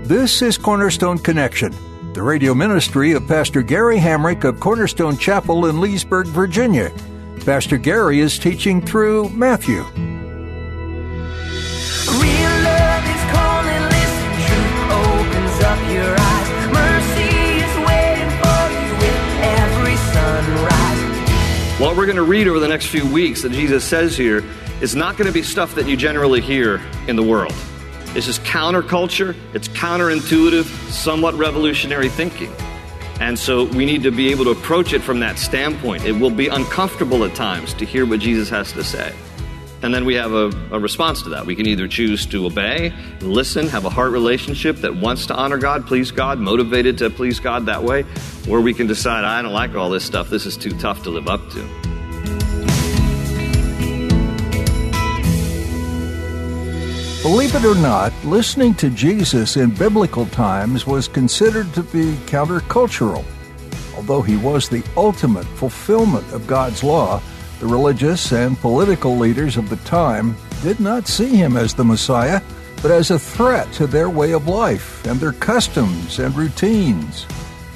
This is Cornerstone Connection, the radio ministry of Pastor Gary Hamrick of Cornerstone Chapel in Leesburg, Virginia. Pastor Gary is teaching through Matthew. Real love is calling, listen, truth opens up your eyes. Mercy is waiting for you with every sunrise. What we're going to read over the next few weeks that Jesus says here is not going to be stuff that you generally hear in the world. This is counterculture, it's counterintuitive, somewhat revolutionary thinking. And so we need to be able to approach it from that standpoint. It will be uncomfortable at times to hear what Jesus has to say. And then we have a response to that. We can either choose to obey, listen, have a heart relationship that wants to honor God, please God, motivated to please God that way, or we can decide, I don't like all this stuff, this is too tough to live up to. Believe it or not, listening to Jesus in biblical times was considered to be countercultural. Although he was the ultimate fulfillment of God's law, the religious and political leaders of the time did not see him as the Messiah, but as a threat to their way of life and their customs and routines.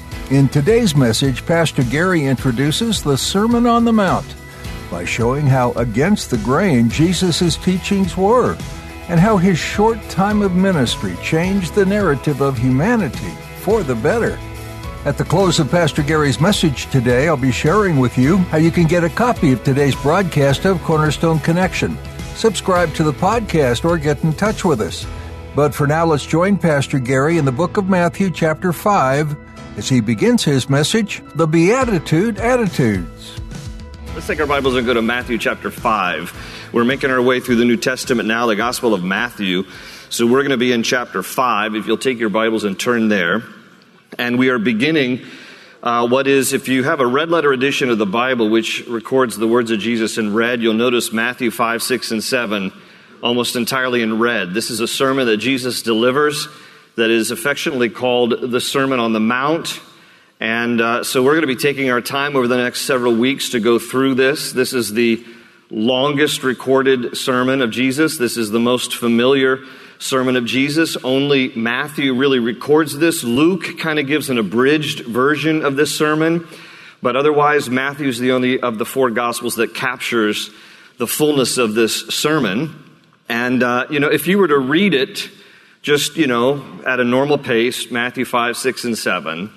In today's message, Pastor Gary introduces the Sermon on the Mount by showing how against the grain Jesus' teachings were, and how his short time of ministry changed the narrative of humanity for the better. At the close of Pastor Gary's message today, I'll be sharing with you how you can get a copy of today's broadcast of Cornerstone Connection. Subscribe to the podcast or get in touch with us. But for now, let's join Pastor Gary in the book of Matthew chapter 5 as he begins his message, The Beatitude Attitudes. Let's take our Bibles and go to Matthew chapter 5. We're making our way through the New Testament now, the Gospel of Matthew. So we're going to be in chapter 5, if you'll take your Bibles and turn there. And we are beginning what is, if you have a red letter edition of the Bible, which records the words of Jesus in red, you'll notice Matthew 5, 6, and 7 almost entirely in red. This is a sermon that Jesus delivers that is affectionately called the Sermon on the Mount. And so we're going to be taking our time over the next several weeks to go through this. This is the longest recorded sermon of Jesus. This is the most familiar sermon of Jesus. Only Matthew really records this. Luke kind of gives an abridged version of this sermon, but otherwise Matthew's the only of the four Gospels that captures the fullness of this sermon. And, if you were to read it just, at a normal pace, Matthew 5, 6, and 7,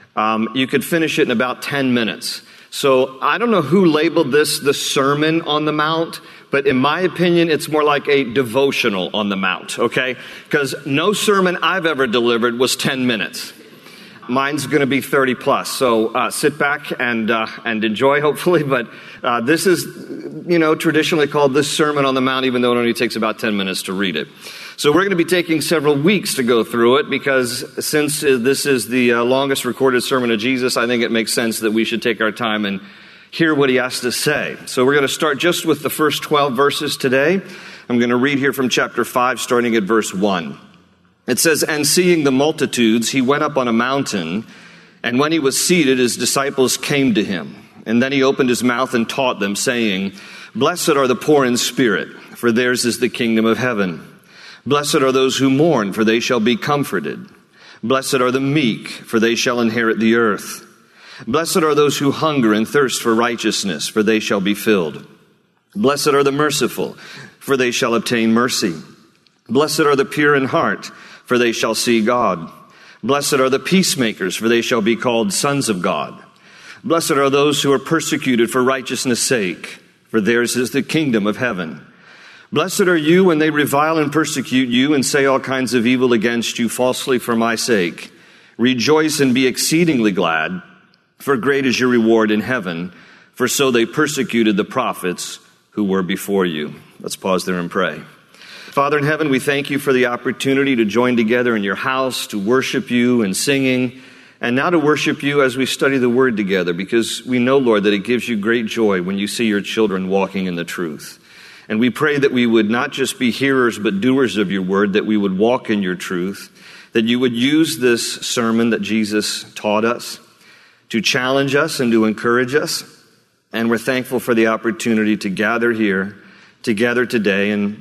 you could finish it in about 10 minutes. So I don't know who labeled this the Sermon on the Mount, but in my opinion, it's more like a devotional on the Mount, okay? Because no sermon I've ever delivered was 10 minutes. Mine's going to be 30 plus. So sit back and enjoy, hopefully. But this is, traditionally called the Sermon on the Mount, even though it only takes about 10 minutes to read it. So we're going to be taking several weeks to go through it because since this is the longest recorded sermon of Jesus, I think it makes sense that we should take our time and hear what he has to say. So we're going to start just with the first 12 verses today. I'm going to read here from chapter 5, starting at verse 1. It says, "And seeing the multitudes, he went up on a mountain, and when he was seated, his disciples came to him. And then he opened his mouth and taught them, saying, Blessed are the poor in spirit, for theirs is the kingdom of heaven. Blessed are those who mourn, for they shall be comforted. Blessed are the meek, for they shall inherit the earth. Blessed are those who hunger and thirst for righteousness, for they shall be filled. Blessed are the merciful, for they shall obtain mercy. Blessed are the pure in heart, for they shall see God. Blessed are the peacemakers, for they shall be called sons of God. Blessed are those who are persecuted for righteousness' sake, for theirs is the kingdom of heaven. Blessed are you when they revile and persecute you and say all kinds of evil against you falsely for my sake. Rejoice and be exceedingly glad, for great is your reward in heaven, for so they persecuted the prophets who were before you." Let's pause there and pray. Father in heaven, we thank you for the opportunity to join together in your house, to worship you in singing, and now to worship you as we study the word together, because we know, Lord, that it gives you great joy when you see your children walking in the truth. And we pray that we would not just be hearers but doers of your word, that we would walk in your truth, that you would use this sermon that Jesus taught us to challenge us and to encourage us. And we're thankful for the opportunity to gather here, together today. And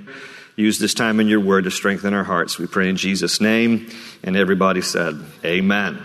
use this time in your word to strengthen our hearts. We pray in Jesus' name. And everybody said, amen.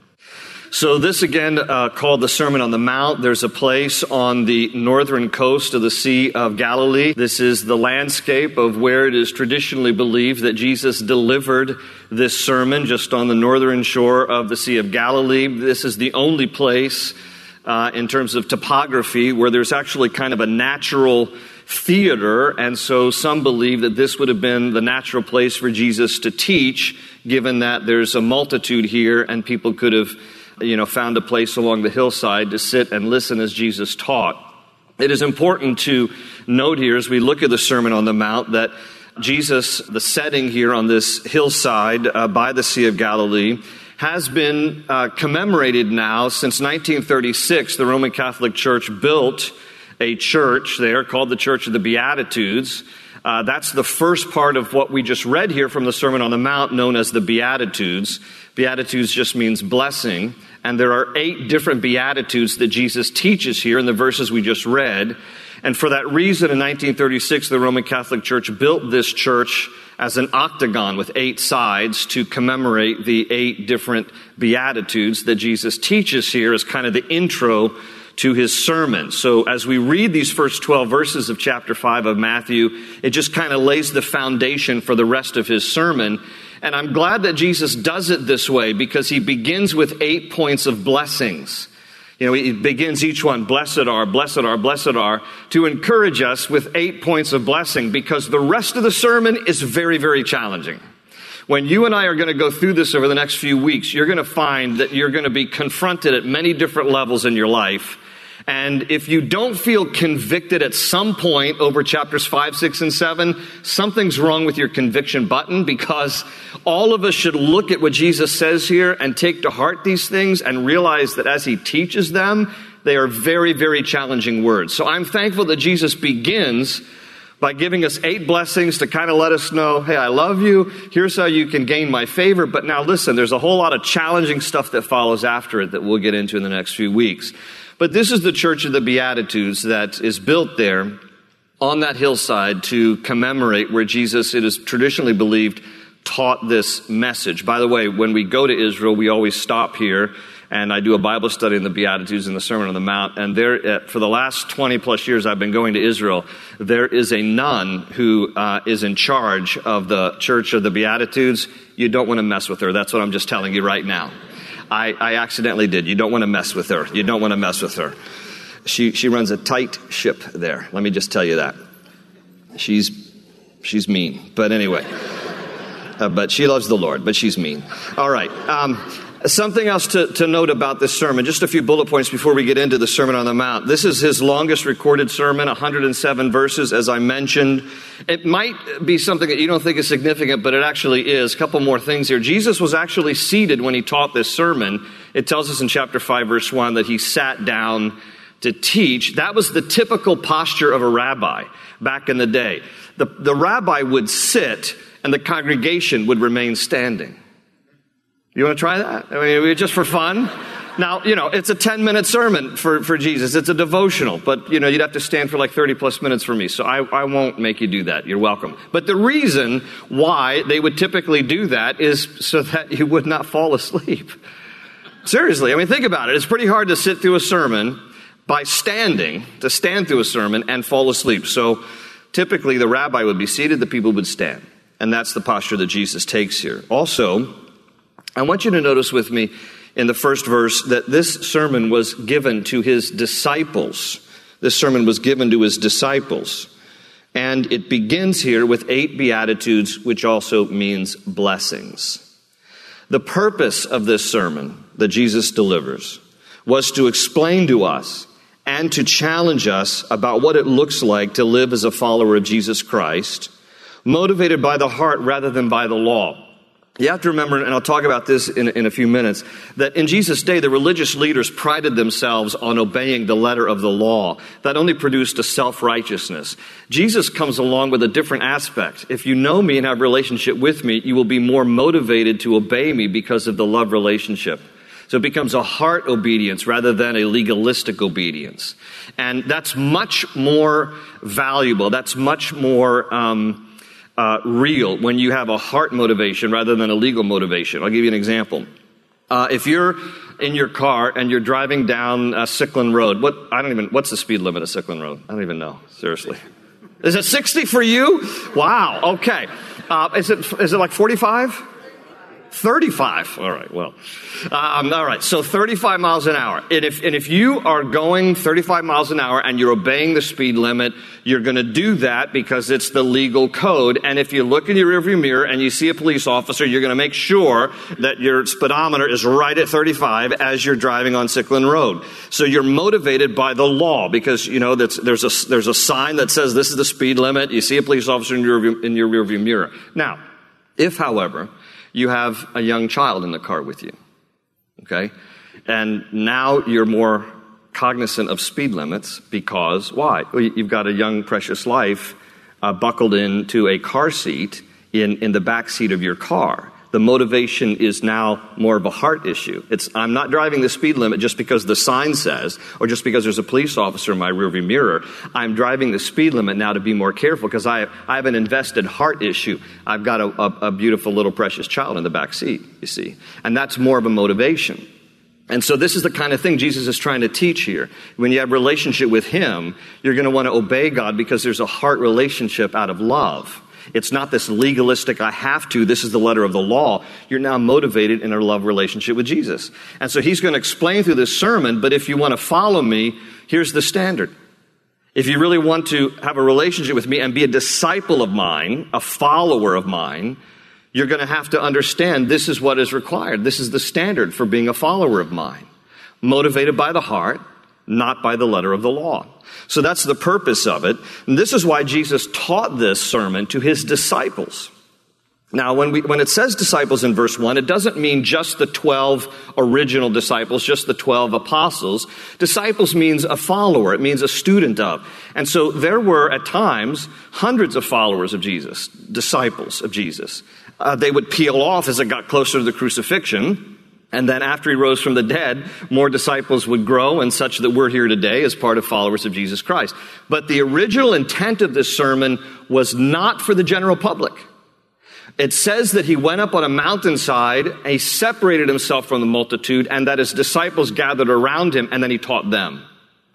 So this again, called the Sermon on the Mount. There's a place on the northern coast of the Sea of Galilee. This is the landscape of where it is traditionally believed that Jesus delivered this sermon, just on the northern shore of the Sea of Galilee. This is the only place in terms of topography where there's actually kind of a natural theater, and so some believe that this would have been the natural place for Jesus to teach, given that there's a multitude here and people could have found a place along the hillside to sit and listen as Jesus taught. It is important to note here as we look at the Sermon on the Mount that Jesus, the setting here on this hillside by the Sea of Galilee, has been commemorated now since 1936. The Roman Catholic Church built a church there called the Church of the Beatitudes. That's the first part of what we just read here from the Sermon on the Mount, known as the Beatitudes. Beatitudes just means blessing. And there are 8 different Beatitudes that Jesus teaches here in the verses we just read. And for that reason, in 1936, the Roman Catholic Church built this church as an octagon with 8 sides to commemorate the 8 different Beatitudes that Jesus teaches here as kind of the intro to his sermon. So as we read these first 12 verses of chapter 5 of Matthew, it just kind of lays the foundation for the rest of his sermon. And I'm glad that Jesus does it this way because he begins with 8 points of blessings. He begins each one, blessed are, blessed are, blessed are, to encourage us with 8 points of blessing because the rest of the sermon is very, very challenging. When you and I are going to go through this over the next few weeks, you're going to find that you're going to be confronted at many different levels in your life. And if you don't feel convicted at some point over chapters 5, 6, and 7, something's wrong with your conviction button, because all of us should look at what Jesus says here and take to heart these things and realize that as he teaches them, they are very, very challenging words. So I'm thankful that Jesus begins by giving us 8 blessings to kind of let us know, hey, I love you. Here's how you can gain my favor. But now listen, there's a whole lot of challenging stuff that follows after it that we'll get into in the next few weeks. But this is the Church of the Beatitudes that is built there on that hillside to commemorate where Jesus, it is traditionally believed, taught this message. By the way, when we go to Israel, we always stop here, and I do a Bible study in the Beatitudes and the Sermon on the Mount. And there, for the last 20 plus years I've been going to Israel, there is a nun who is in charge of the Church of the Beatitudes. You don't want to mess with her. That's what I'm just telling you right now. I accidentally did. You don't want to mess with her. You don't want to mess with her. She runs a tight ship there. Let me just tell you that. She's mean. But anyway. But she loves the Lord, but she's mean. All right. Something else to note about this sermon, just a few bullet points before we get into the Sermon on the Mount. This is his longest recorded sermon, 107 verses, as I mentioned. It might be something that you don't think is significant, but it actually is. A couple more things here. Jesus was actually seated when he taught this sermon. It tells us in chapter 5, verse 1, that he sat down to teach. That was the typical posture of a rabbi back in the day. The rabbi would sit, and the congregation would remain standing. You want to try that? I mean, just for fun? Now, it's a 10-minute sermon for Jesus. It's a devotional, but, you'd have to stand for like 30 plus minutes for me. So I won't make you do that. You're welcome. But the reason why they would typically do that is so that you would not fall asleep. Seriously, I mean, think about it. It's pretty hard to sit through a sermon by standing, to stand through a sermon and fall asleep. So typically the rabbi would be seated, the people would stand. And that's the posture that Jesus takes here. Also, I want you to notice with me in the first verse that this sermon was given to his disciples. This sermon was given to his disciples. And it begins here with 8 Beatitudes, which also means blessings. The purpose of this sermon that Jesus delivers was to explain to us and to challenge us about what it looks like to live as a follower of Jesus Christ, motivated by the heart rather than by the law. You have to remember, and I'll talk about this in a few minutes, that in Jesus' day, the religious leaders prided themselves on obeying the letter of the law. That only produced a self-righteousness. Jesus comes along with a different aspect. If you know me and have a relationship with me, you will be more motivated to obey me because of the love relationship. So it becomes a heart obedience rather than a legalistic obedience. And that's much more valuable. That's much more real when you have a heart motivation rather than a legal motivation. I'll give you an example. If you're in your car and you're driving down Sickland Road, what's the speed limit of Sickland Road? I don't even know, seriously. Is it 60 for you? Wow, okay. Is it like 45? 35. All right, well. All right, so 35 miles an hour. And if you are going 35 miles an hour and you're obeying the speed limit, you're going to do that because it's the legal code. And if you look in your rearview mirror and you see a police officer, you're going to make sure that your speedometer is right at 35 as you're driving on Sickland Road. So you're motivated by the law because, you know, there's a sign that says this is the speed limit. You see a police officer in your rearview mirror. Now, if, however, you have a young child in the car with you, okay? And now you're more cognizant of speed limits because, why? Well, you've got a young, precious life buckled into a car seat in the back seat of your car. The motivation is now more of a heart issue. I'm not driving the speed limit just because the sign says, or just because there's a police officer in my rearview mirror. I'm driving the speed limit now to be more careful because I have an invested heart issue. I've got a beautiful little precious child in the back seat, you see. And that's more of a motivation. And so this is the kind of thing Jesus is trying to teach here. When you have a relationship with Him, you're going to want to obey God because there's a heart relationship out of love. It's not this legalistic, I have to, this is the letter of the law. You're now motivated in a love relationship with Jesus. And so He's going to explain through this sermon, but if you want to follow me, here's the standard. If you really want to have a relationship with me and be a disciple of mine, a follower of mine, you're going to have to understand this is what is required. This is the standard for being a follower of mine. Motivated by the heart, not by the letter of the law. So that's the purpose of it. And this is why Jesus taught this sermon to His disciples. Now, when it says disciples in verse 1, it doesn't mean just the 12 original disciples, just the 12 apostles. Disciples means a follower. It means a student of. And so there were, at times, hundreds of followers of Jesus, disciples of Jesus. They would peel off as it got closer to the crucifixion. And then after He rose from the dead, more disciples would grow, and such that we're here today as part of followers of Jesus Christ. But the original intent of this sermon was not for the general public. It says that He went up on a mountainside, and He separated Himself from the multitude, and that His disciples gathered around Him, and then He taught them.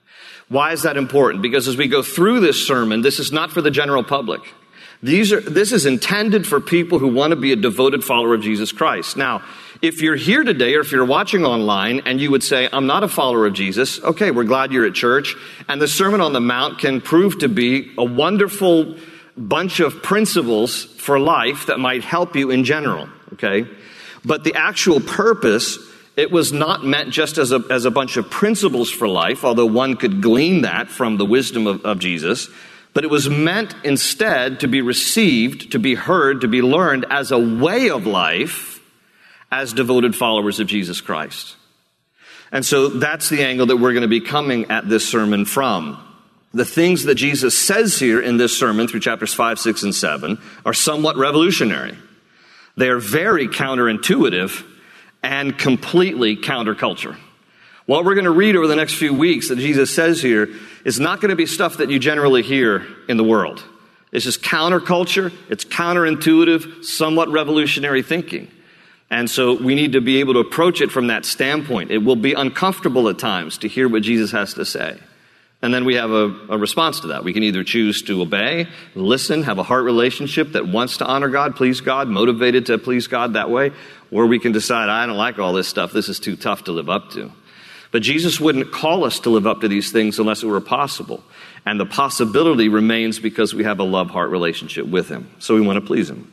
Why is that important? Because as we go through this sermon, this is not for the general public. This is intended for people who want to be a devoted follower of Jesus Christ. Now, if you're here today or if you're watching online and you would say, I'm not a follower of Jesus, okay, we're glad you're at church. And the Sermon on the Mount can prove to be a wonderful bunch of principles for life that might help you in general, okay? But the actual purpose, it was not meant just as a bunch of principles for life, although one could glean that from the wisdom of Jesus. But it was meant instead to be received, to be heard, to be learned as a way of life as devoted followers of Jesus Christ. And so that's the angle that we're going to be coming at this sermon from. The things that Jesus says here in this sermon through chapters 5, 6, and 7 are somewhat revolutionary. They are very counterintuitive and completely counterculture. What we're going to read over the next few weeks that Jesus says here is not going to be stuff that you generally hear in the world. It's just counterculture, it's counterintuitive, somewhat revolutionary thinking. And so we need to be able to approach it from that standpoint. It will be uncomfortable at times to hear what Jesus has to say. And then we have a response to that. We can either choose to obey, listen, have a heart relationship that wants to honor God, please God, motivated to please God that way, or we can decide, I don't like all this stuff, this is too tough to live up to. But Jesus wouldn't call us to live up to these things unless it were possible. And the possibility remains because we have a love-heart relationship with Him. So we want to please Him.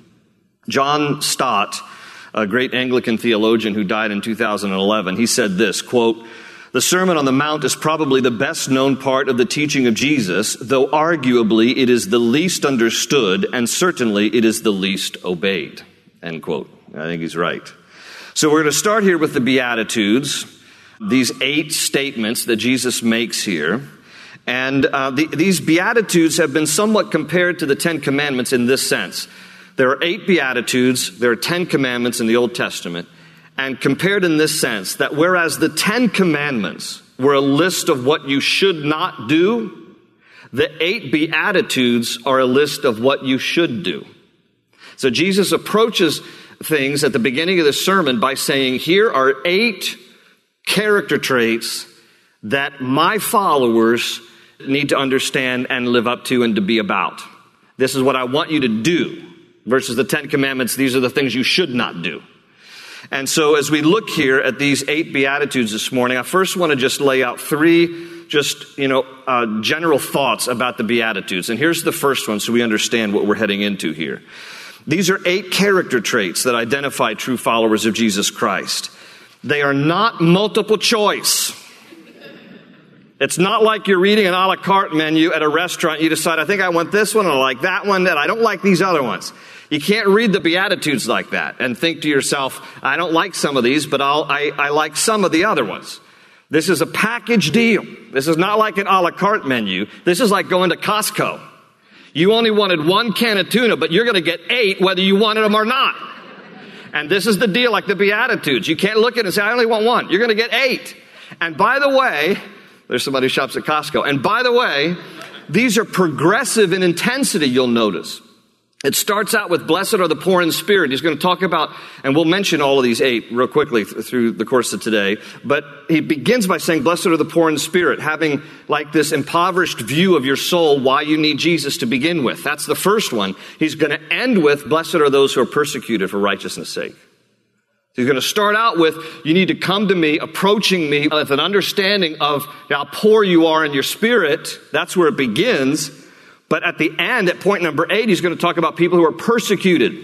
John Stott, a great Anglican theologian who died in 2011, he said this, quote, "The Sermon on the Mount is probably the best known part of the teaching of Jesus, though arguably it is the least understood and certainly it is the least obeyed." End quote. I think he's right. So we're going to start here with the Beatitudes, these 8 statements that Jesus makes here. And these Beatitudes have been somewhat compared to the 10 Commandments in this sense. There are 8 Beatitudes, there are 10 Commandments in the Old Testament, and compared in this sense that whereas the 10 Commandments were a list of what you should not do, the 8 Beatitudes are a list of what you should do. So Jesus approaches things at the beginning of the sermon by saying, here are 8 character traits that my followers need to understand and live up to and to be about. This is what I want you to do. Versus the 10 Commandments, these are the things you should not do. And so as we look here at these 8 Beatitudes this morning, I first want to just lay out 3 general thoughts about the Beatitudes. And here's the first one so we understand what we're heading into here. These are 8 character traits that identify true followers of Jesus Christ. They are not multiple choice. It's not like you're reading an a la carte menu at a restaurant. You decide, I think I want this one, and I like that one, and I don't like these other ones. You can't read the Beatitudes like that and think to yourself, I don't like some of these, but I like some of the other ones. This is a package deal. This is not like an a la carte menu. This is like going to Costco. You only wanted 1 can of tuna, but you're going to get 8 whether you wanted them or not. And this is the deal like the Beatitudes. You can't look at it and say, I only want 1. You're going to get 8. And by the way, there's somebody who shops at Costco. And by the way, these are progressive in intensity, you'll notice. It starts out with, blessed are the poor in spirit. He's going to talk about, and we'll mention all of these 8 real quickly through the course of today. But he begins by saying, blessed are the poor in spirit, having like this impoverished view of your soul, why you need Jesus to begin with. That's the first one. He's going to end with, blessed are those who are persecuted for righteousness' sake. He's going to start out with, you need to come to me, approaching me with an understanding of how poor you are in your spirit. That's where it begins. But at the end, at point number 8, he's going to talk about people who are persecuted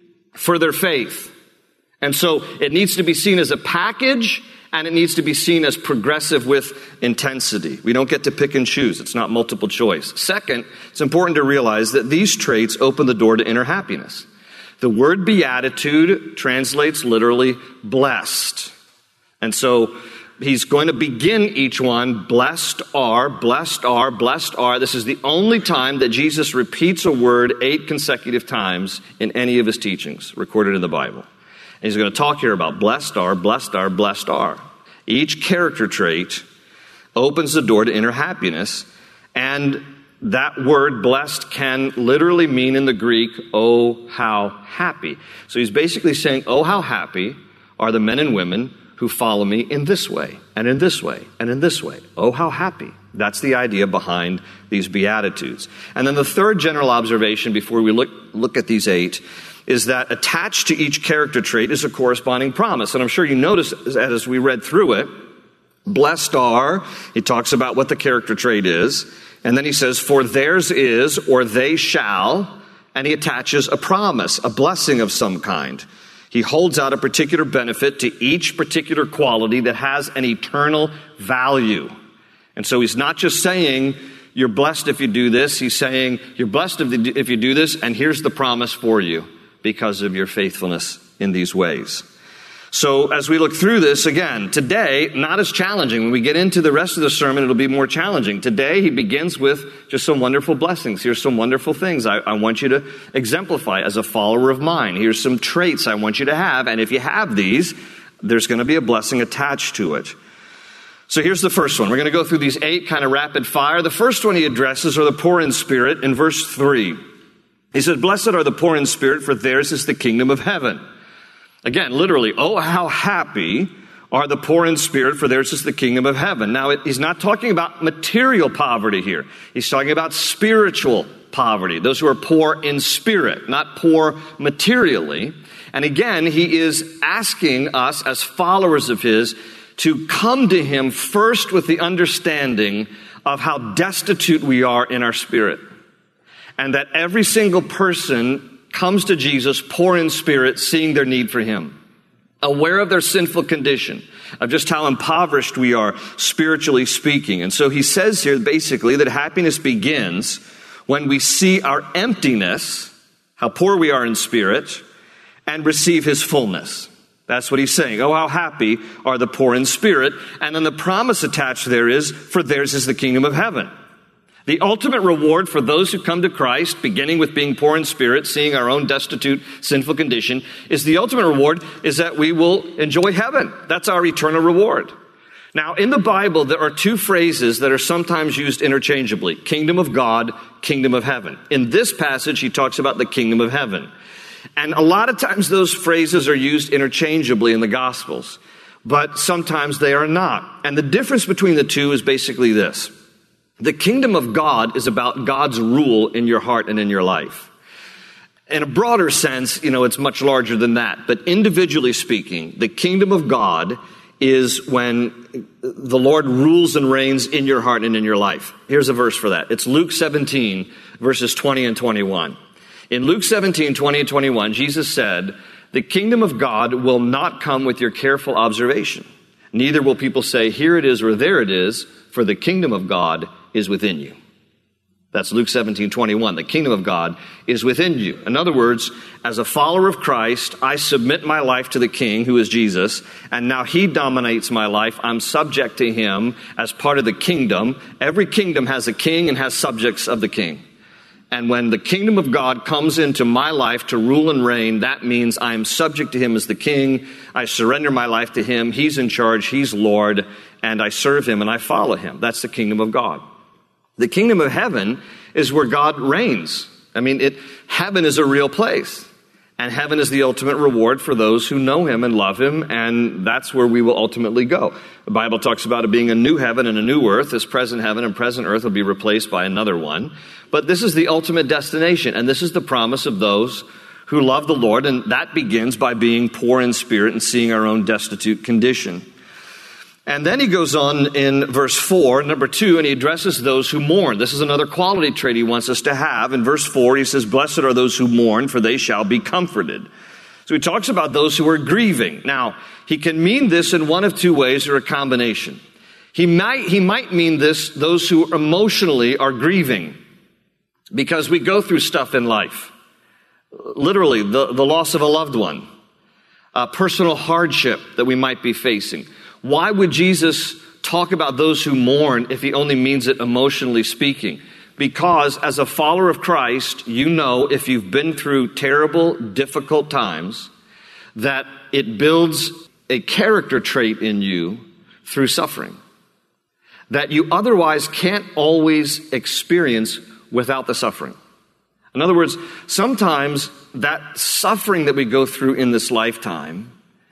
for their faith. And so it needs to be seen as a package, and it needs to be seen as progressive with intensity. We don't get to pick and choose. It's not multiple choice. Second, it's important to realize that these traits open the door to inner happiness. The word beatitude translates literally blessed. And so he's going to begin each one, blessed are, blessed are, blessed are. This is the only time that Jesus repeats a word 8 consecutive times in any of his teachings recorded in the Bible. And he's going to talk here about blessed are, blessed are, blessed are. Each character trait opens the door to inner happiness, and that word blessed can literally mean in the Greek, oh, how happy. So he's basically saying, oh, how happy are the men and women who follow me in this way, and in this way, and in this way. Oh, how happy. That's the idea behind these Beatitudes. And then the third general observation before we look at these 8 is that attached to each character trait is a corresponding promise. And I'm sure you noticed as we read through it, blessed are, he talks about what the character trait is. And then he says, for theirs is, or they shall, and he attaches a promise, a blessing of some kind. He holds out a particular benefit to each particular quality that has an eternal value. And so he's not just saying, you're blessed if you do this. He's saying, you're blessed if you do this, and here's the promise for you because of your faithfulness in these ways. So as we look through this, again, today, not as challenging. When we get into the rest of the sermon, it'll be more challenging. Today, he begins with just some wonderful blessings. Here's some wonderful things I want you to exemplify as a follower of mine. Here's some traits I want you to have. And if you have these, there's going to be a blessing attached to it. So here's the first one. We're going to go through these 8 kind of rapid fire. The first one he addresses are the poor in spirit in verse 3. He said, blessed are the poor in spirit, for theirs is the kingdom of heaven. Again, literally, oh, how happy are the poor in spirit, for theirs is the kingdom of heaven. Now, he's not talking about material poverty here. He's talking about spiritual poverty, those who are poor in spirit, not poor materially. And again, he is asking us as followers of his to come to him first with the understanding of how destitute we are in our spirit. And that every single person comes to Jesus poor in spirit, seeing their need for him, aware of their sinful condition, of just how impoverished we are spiritually speaking. And so he says here basically that happiness begins when we see our emptiness, how poor we are in spirit, and receive his fullness. That's what he's saying. Oh, how happy are the poor in spirit. And then the promise attached there is, for theirs is the kingdom of heaven. The ultimate reward for those who come to Christ, beginning with being poor in spirit, seeing our own destitute, sinful condition, is the ultimate reward is that we will enjoy heaven. That's our eternal reward. Now, in the Bible, there are 2 phrases that are sometimes used interchangeably. Kingdom of God, kingdom of heaven. In this passage, he talks about the kingdom of heaven. And a lot of times those phrases are used interchangeably in the Gospels, but sometimes they are not. And the difference between the two is basically this. The kingdom of God is about God's rule in your heart and in your life. In a broader sense, it's much larger than that. But individually speaking, the kingdom of God is when the Lord rules and reigns in your heart and in your life. Here's a verse for that. It's Luke 17, verses 20 and 21. In Luke 17, 20 and 21, Jesus said, "The kingdom of God will not come with your careful observation. Neither will people say, 'Here it is,' or 'There it is,' for the kingdom of God is within you." That's Luke 17, 21. The kingdom of God is within you. In other words, as a follower of Christ, I submit my life to the King, who is Jesus, and now he dominates my life. I'm subject to him as part of the kingdom. Every kingdom has a king and has subjects of the king. And when the kingdom of God comes into my life to rule and reign, that means I am subject to him as the king. I surrender my life to him. He's in charge. He's Lord. And I serve him and I follow him. That's the kingdom of God. The kingdom of heaven is where God reigns. Heaven is a real place. And heaven is the ultimate reward for those who know him and love him. And that's where we will ultimately go. The Bible talks about it being a new heaven and a new earth. This present heaven and present earth will be replaced by another one. But this is the ultimate destination. And this is the promise of those who love the Lord. And that begins by being poor in spirit and seeing our own destitute condition. And then he goes on in verse 4, number 2, and he addresses those who mourn. This is another quality trait he wants us to have. In verse 4, he says, "Blessed are those who mourn, for they shall be comforted." So he talks about those who are grieving. Now, he can mean this in one of two ways or a combination. He might mean this, those who emotionally are grieving, because we go through stuff in life. Literally, the loss of a loved one, a personal hardship that we might be facing. Why would Jesus talk about those who mourn if he only means it emotionally speaking? Because as a follower of Christ, if you've been through terrible, difficult times, that it builds a character trait in you through suffering that you otherwise can't always experience without the suffering. In other words, sometimes that suffering that we go through in this lifetime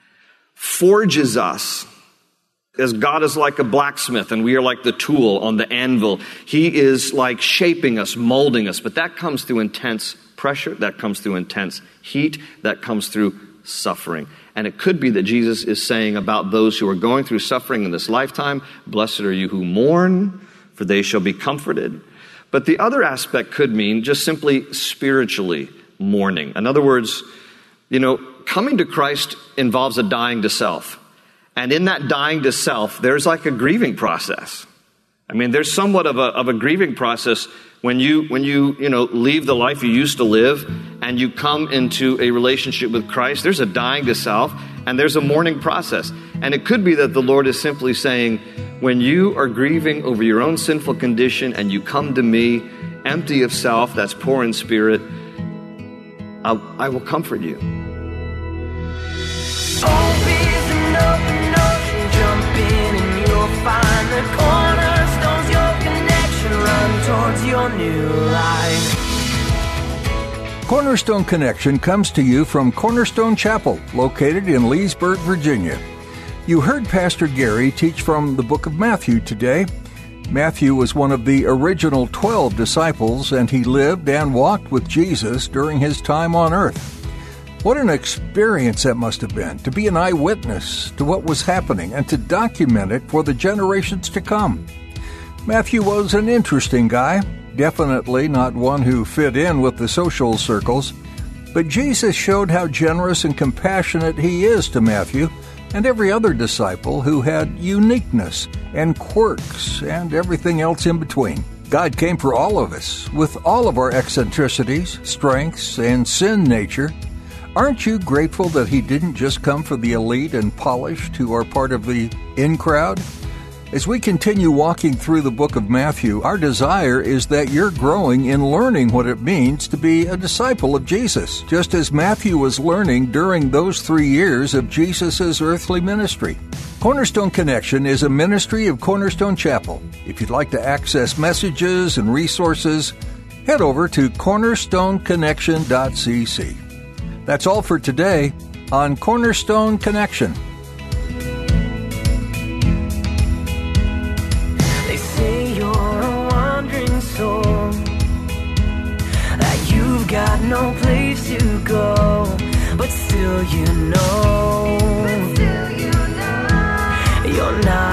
forges us. As God is like a blacksmith and we are like the tool on the anvil. He is like shaping us, molding us. But that comes through intense pressure. That comes through intense heat. That comes through suffering. And it could be that Jesus is saying about those who are going through suffering in this lifetime, "Blessed are you who mourn, for they shall be comforted." But the other aspect could mean just simply spiritually mourning. In other words, coming to Christ involves a dying to self. And in that dying to self, there's like a grieving process. There's somewhat of a grieving process when you leave the life you used to live and you come into a relationship with Christ. There's a dying to self and there's a mourning process. And it could be that the Lord is simply saying, when you are grieving over your own sinful condition and you come to me empty of self, that's poor in spirit, I will comfort you. Jump in and you'll find the cornerstone's your connection. Run towards your new life. Cornerstone Connection comes to you from Cornerstone Chapel, located in Leesburg, Virginia. You heard Pastor Gary teach from the book of Matthew today. Matthew was one of the original 12 disciples, and he lived and walked with Jesus during his time on earth. What an experience that must have been, to be an eyewitness to what was happening and to document it for the generations to come. Matthew was an interesting guy, definitely not one who fit in with the social circles, but Jesus showed how generous and compassionate he is to Matthew and every other disciple who had uniqueness and quirks and everything else in between. God came for all of us, with all of our eccentricities, strengths, and sin nature. Aren't you grateful that he didn't just come for the elite and polished who are part of the in crowd? As we continue walking through the book of Matthew, our desire is that you're growing in learning what it means to be a disciple of Jesus, just as Matthew was learning during those 3 years of Jesus' earthly ministry. Cornerstone Connection is a ministry of Cornerstone Chapel. If you'd like to access messages and resources, head over to cornerstoneconnection.cc. That's all for today on Cornerstone Connection. They say you're a wandering soul, that you've got no place to go, but still you know, you're not